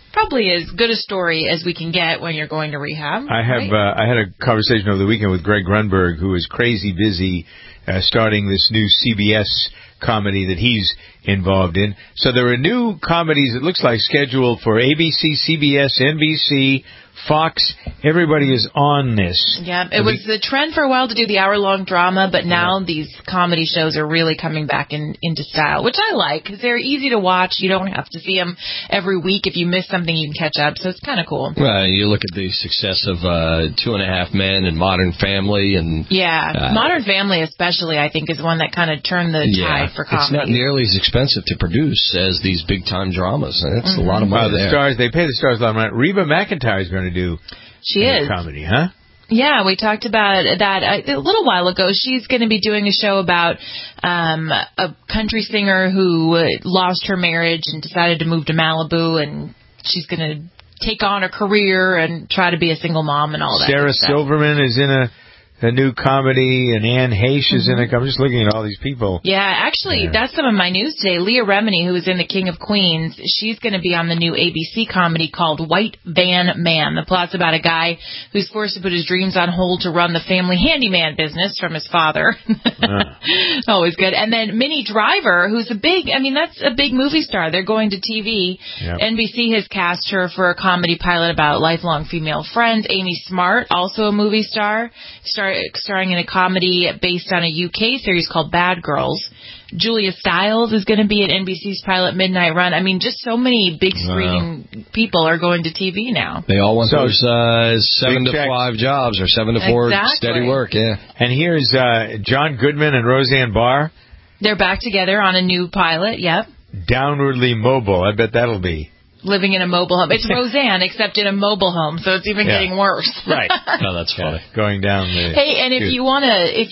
S2: probably as good a story as we can get when you're going to rehab.
S1: I had a conversation over the weekend with Greg Grunberg, who is crazy busy starting this new CBS comedy that he's involved in. So there are new comedies, it looks like, scheduled for ABC, CBS, NBC, Fox. Everybody is on this.
S2: Yeah, it was the trend for a while to do the hour-long drama, but now these comedy shows are really coming back into style, which I like, because they're easy to watch. You don't have to see them every week. If you miss something, you can catch up, so it's kind of cool.
S3: Well, you look at the success of 2.5 Men and Modern Family. And
S2: Modern Family especially, I think, is one that kind of turned the tide for comedy.
S3: It's not nearly as expensive to produce as these big-time dramas. That's a lot of money there.
S1: Stars, they pay the stars a lot of money. Reba McEntire is going to do comedy, huh?
S2: Yeah, we talked about that a little while ago. She's going to be doing a show about a country singer who lost her marriage and decided to move to Malibu, and she's going to take on a career and try to be a single mom and all that.
S1: Sarah Silverman is in a new comedy, and Anne Heche is in it. I'm just looking at all these people.
S2: Yeah, actually, that's some of my news today. Leah Remini, who is in The King of Queens, she's going to be on the new ABC comedy called White Van Man. The plot's about a guy who's forced to put his dreams on hold to run the family handyman business from his father. Always good. And then Minnie Driver, who's that's a big movie star. They're going to TV. Yep. NBC has cast her for a comedy pilot about lifelong female friends. Amy Smart, also a movie star, starring in a comedy based on a UK series called Bad Girls. Julia Stiles is going to be at NBC's pilot Midnight Run. I mean, just so many big screen people are going to TV now.
S3: They all want those 7 to 5 jobs or 7 to 4 steady work. Yeah.
S1: And here's John Goodman and Roseanne Barr.
S2: They're back together on a new pilot. Yep.
S1: Downwardly Mobile. I bet that'll be.
S2: Living in a mobile home. It's Roseanne, except in a mobile home, so it's even getting worse.
S1: Right.
S3: Oh, that's funny.
S1: Going down the...
S2: Hey, and if you want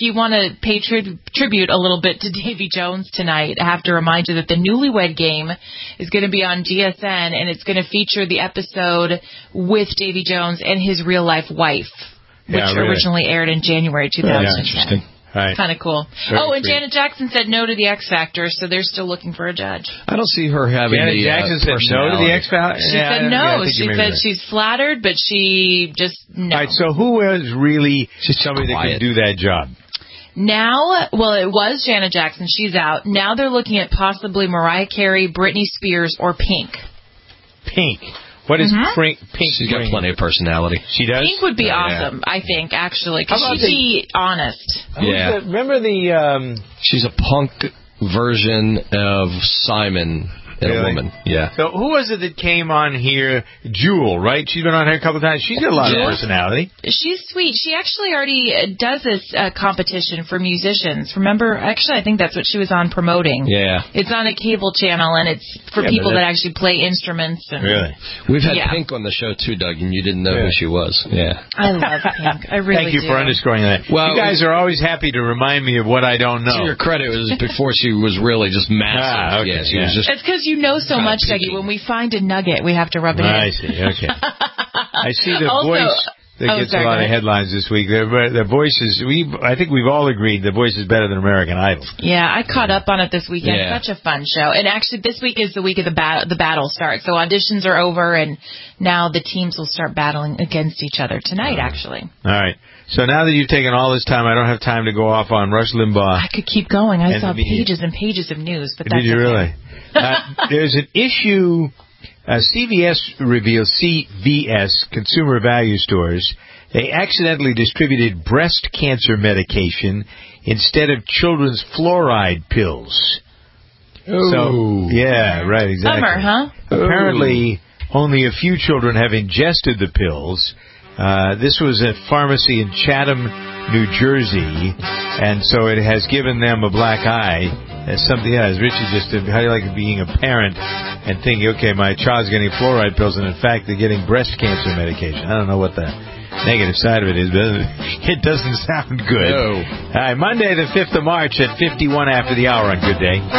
S2: to pay tribute a little bit to Davy Jones tonight, I have to remind you that the Newlywed Game is going to be on GSN, and it's going to feature the episode with Davy Jones and his real-life wife, which originally aired in January 2010.
S3: Yeah, interesting.
S1: Right.
S2: Kind of cool. And Janet Jackson said no to the X Factor, so they're still looking for a judge.
S3: I don't see her having
S1: Janet Jackson said no to the X Factor?
S2: She said no. She said she's flattered, but she just no.
S1: All right, so who is really somebody that can do that job?
S2: Now, it was Janet Jackson. She's out. Now they're looking at possibly Mariah Carey, Britney Spears, or Pink.
S1: Pink. What is Pink?
S3: She's got plenty of personality.
S1: She does?
S2: Pink would be awesome, I think, actually, because she'd be honest.
S3: Yeah.
S1: Remember the...
S3: She's a punk version of Simon in a woman. Yeah.
S1: So who was it that came on here? Jewel, right? She's been on here a couple of times. She's got a lot of personality.
S2: She's sweet. She actually already does this competition for musicians. Remember? Actually, I think that's what she was on promoting.
S3: Yeah.
S2: It's on a cable channel, and it's for people that actually play instruments. And,
S1: really?
S3: We've had Pink on the show, too, Doug, and you didn't know who she was. Yeah.
S2: I love Pink. I really
S1: do. Thank you for underscoring that. Well, you guys are always happy to remind me of what I don't know.
S3: To your credit, it was before she was really just massive.
S1: Okay.
S3: She was just...
S2: It's because you know so much, Dougie. When we find a nugget, we have to rub it in.
S1: I see. Okay. I see the voice that gets a lot of headlines this week. The Voice is, I think we've all agreed the Voice is better than American Idol.
S2: Yeah, I caught up on it this weekend. Yeah. Such a fun show. And actually, this week is the week of the battle starts. So auditions are over, and now the teams will start battling against each other tonight, actually.
S1: All right. So now that you've taken all this time, I don't have time to go off on Rush Limbaugh.
S2: I could keep going. I saw pages and pages of news, but that's
S1: Did you really? There's an issue, CVS reveals, CVS, Consumer Value Stores, they accidentally distributed breast cancer medication instead of children's fluoride pills.
S3: Ooh.
S1: So, yeah, right, exactly.
S2: Bummer, huh?
S1: Apparently, only a few children have ingested the pills. This was a pharmacy in Chatham, New Jersey, and so it has given them a black eye. As something, as Richie just did, how do you like being a parent and thinking, okay, my child's getting fluoride pills, and in fact, they're getting breast cancer medication. I don't know what the negative side of it is, but it doesn't sound good.
S3: No.
S1: All right, Monday the 5th of March at 51 after the hour on Good Day.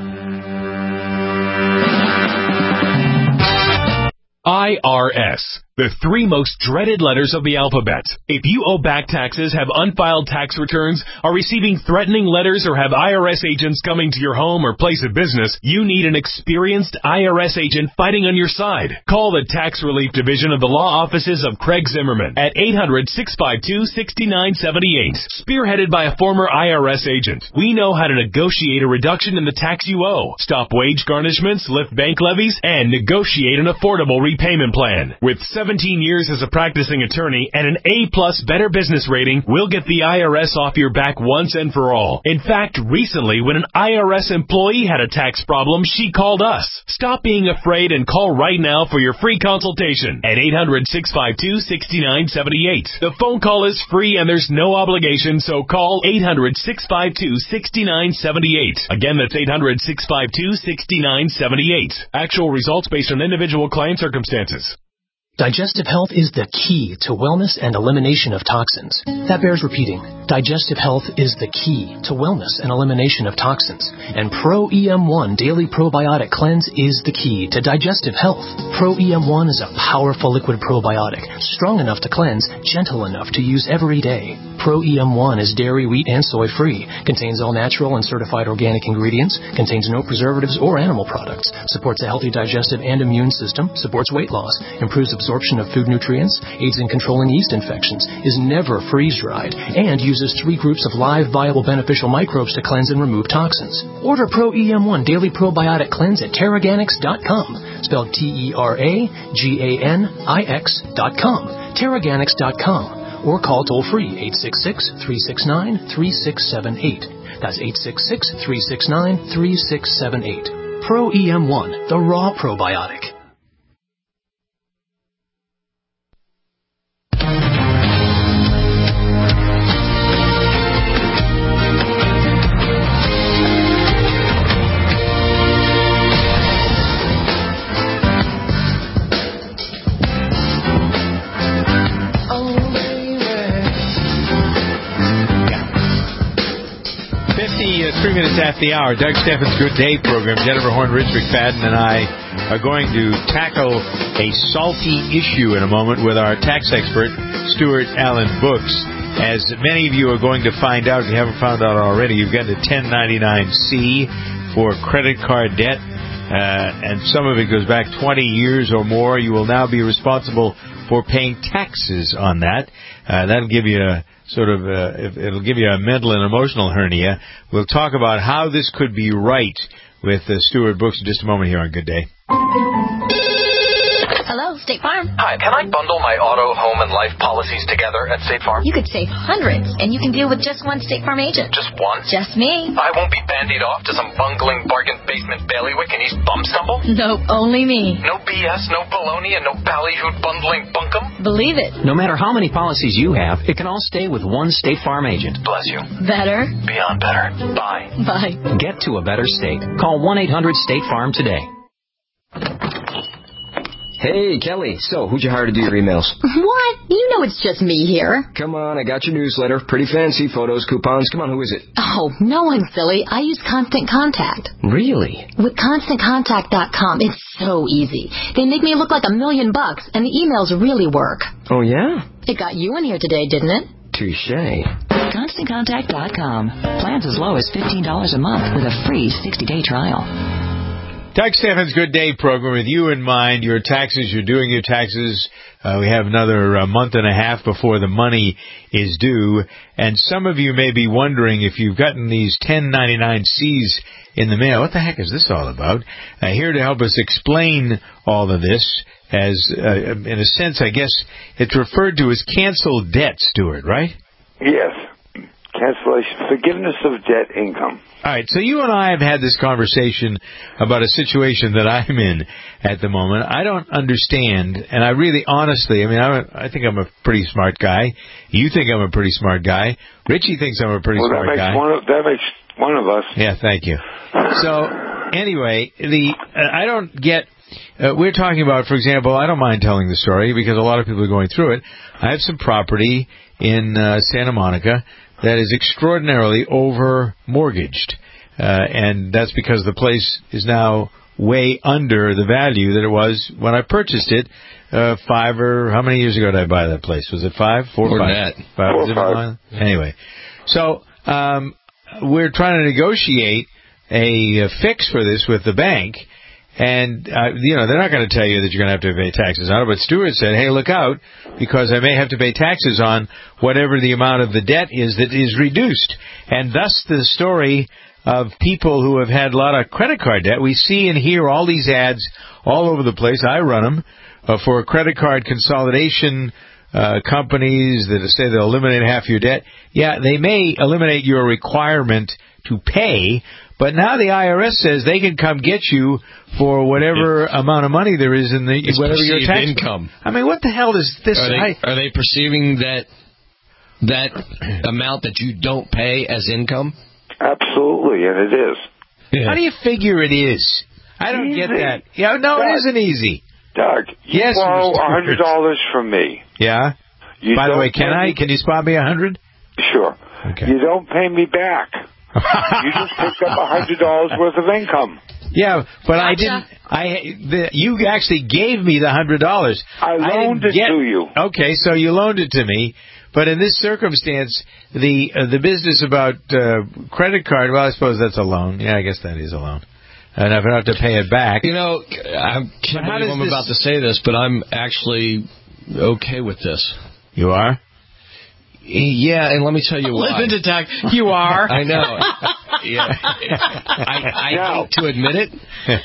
S23: IRS,
S12: The 3 most dreaded letters of the alphabet. If you owe back taxes, have unfiled tax returns, are receiving threatening letters, or have IRS agents coming to your home or place of business, you need an experienced IRS agent fighting on your side. Call the Tax Relief Division of the Law Offices of Craig Zimmerman at 800-652-6978. Spearheaded by a former IRS agent, we know how to negotiate a reduction in the tax you owe, stop wage garnishments, lift bank levies, and negotiate an affordable repayment plan. With 17 years as a practicing attorney and an A-plus Better Business rating, we'll get the IRS off your back once and for all. In fact, recently, when an IRS employee had a tax problem, she called us. Stop being afraid and call right now for your free consultation at 800-652-6978. The phone call is free and there's no obligation, so call 800-652-6978. Again, that's 800-652-6978. Actual results based on individual client circumstances.
S13: Digestive health is the key to wellness and elimination of toxins. That bears repeating. Digestive health is the key to wellness and elimination of toxins. And Pro EM1 Daily Probiotic Cleanse is the key to digestive health. Pro EM1 is a powerful liquid probiotic, strong enough to cleanse, gentle enough to use every day. Pro EM1 is dairy, wheat, and soy free, contains all natural and certified organic ingredients, contains no preservatives or animal products, supports a healthy digestive and immune system, supports weight loss, improves absorption of food nutrients, aids in controlling yeast infections, is never freeze-dried, and uses 3 groups of live, viable, beneficial microbes to cleanse and remove toxins. Order Pro EM1 Daily Probiotic Cleanse at Terraganics.com, spelled Terraganix.com, Terraganics.com, or call toll-free 866-369-3678. That's 866-369-3678. Pro EM1, the raw probiotic.
S1: Three minutes after the hour, Doug Steffens' Good Day program. Jennifer Horn, Rich McFadden, and I are going to tackle a salty issue in a moment with our tax expert, Stuart Allen Brooks. As many of you are going to find out, if you haven't found out already, you've got the 1099-C for credit card debt, and some of it goes back 20 years or more. You will now be responsible for paying taxes on that. That'll give you a it'll give you a mental and emotional hernia. We'll talk about how this could be right with Stuart Brooks in just a moment here on Good Day.
S14: Hello, State Farm.
S15: Hi, can I bundle my auto, home, and life policies together at State Farm?
S14: You could save hundreds, and you can deal with just one State Farm agent.
S15: Just one?
S14: Just me.
S15: I won't be bandied off to some bungling bargain basement bailiwick in East Bumstumble?
S14: Nope, only me.
S15: No BS, no baloney, and no ballyhoo bundling bunkum?
S14: Believe it.
S10: No matter how many policies you have, it can all stay with one State Farm agent.
S15: Bless you.
S14: Better.
S15: Beyond better. Bye.
S14: Bye.
S10: Get to a better state. Call 1-800-STATE-FARM today.
S16: Hey, Kelly. So, who'd you hire to do your emails?
S14: What? You know it's just me here.
S16: Come on, I got your newsletter. Pretty fancy. Photos, coupons. Come on, who is it?
S14: Oh, no one silly. I use Constant Contact.
S16: Really?
S14: With ConstantContact.com, it's so easy. They make me look like $1 million, and the emails really work.
S16: Oh, yeah?
S14: It got you in here today, didn't it?
S16: Touché.
S24: ConstantContact.com. Plans as low as $15 a month with a free 60-day trial.
S1: Doug Steffens' Good Day program with you in mind. Your taxes, you're doing your taxes. We have another month and a half before the money is due. And some of you may be wondering if you've gotten these 1099-Cs in the mail. What the heck is this all about? Here to help us explain all of this, as in a sense, I guess it's referred to as canceled debt, Stuart, right?
S27: Yes. Cancellation, forgiveness of debt income.
S1: All right, so you and I have had this conversation about a situation that I'm in at the moment. I don't understand, and I really, honestly, I mean, I think I'm a pretty smart guy. You think I'm a pretty smart guy. Richie thinks I'm a pretty smart guy.
S27: That makes one of us.
S1: Yeah, thank you. So, anyway, I don't get... we're talking about, for example, I don't mind telling the story because a lot of people are going through it. I have some property in Santa Monica that is extraordinarily over-mortgaged. And that's because the place is now way under the value that it was when I purchased it 5 or how many years ago did I buy that place? Was it 5? 4 or 5? 5. Was it 5? Anyway, so we're trying to negotiate a fix for this with the bank. And, they're not going to tell you that you're going to have to pay taxes on it, but Stewart said, hey, look out, because I may have to pay taxes on whatever the amount of the debt is that is reduced. And thus the story of people who have had a lot of credit card debt. We see and hear all these ads all over the place. I run them for credit card consolidation companies that say they'll eliminate half your debt. Yeah, they may eliminate your requirement to pay, but now the IRS says they can come get you for whatever amount of money there is in whatever your tax
S3: income.
S1: I mean, what the hell is this?
S3: Are they perceiving that amount that you don't pay as income?
S27: Absolutely, and it is.
S1: Yeah. How do you figure it is? I don't get that. Yeah, no, Doug, it isn't easy.
S27: Doug, you borrow $100 from me.
S1: Yeah. By the way, can you spot me $100?
S27: Sure.
S1: Okay.
S27: You don't pay me back. You just picked up $100 worth of income.
S1: Yeah, but I didn't. You actually gave me the $100.
S27: I loaned it to you.
S1: Okay, so you loaned it to me. But in this circumstance, the business about credit card, well, I suppose that's a loan. Yeah, I guess that is a loan. And if I have to pay it back.
S3: I can't believe I'm about to say this, but I'm actually okay with this.
S1: You are?
S3: Yeah, and let me tell you why.
S2: Listen to Doug. You are.
S3: I know. Yeah. I hate to admit it.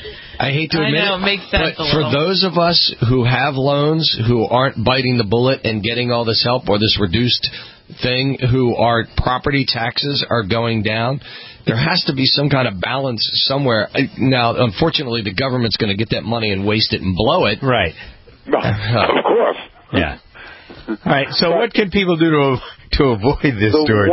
S2: It makes sense.
S3: But for those of us who have loans, who aren't biting the bullet and getting all this help or this reduced thing, who our property taxes are going down, there has to be some kind of balance somewhere. Now, unfortunately, the government's going to get that money and waste it and blow it.
S1: Right.
S27: Of course.
S1: Yeah. All right. So, what can people do to avoid this story?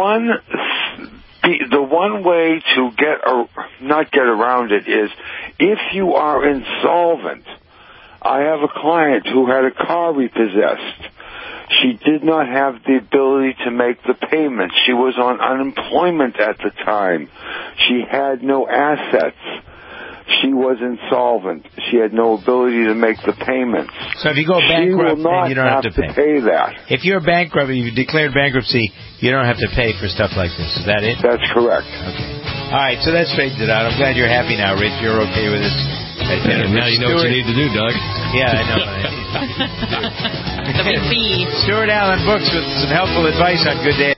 S27: The one way to not get around it is if you are insolvent. I have a client who had a car repossessed. She did not have the ability to make the payments. She was on unemployment at the time. She had no assets. She was insolvent. She had no ability to make the payments.
S1: So if you go bankrupt, then you don't have to
S27: pay that.
S1: If you're bankrupt, if you declared bankruptcy, you don't have to pay for stuff like this. Is that it?
S27: That's correct.
S1: Okay. All right, so that straightened it out. I'm glad you're happy now, Rich. You're okay with this.
S3: Now you know what you need to do, Doug.
S1: Yeah, I know.
S2: The big B.
S1: Stuart Allen Books with some helpful advice on Good Day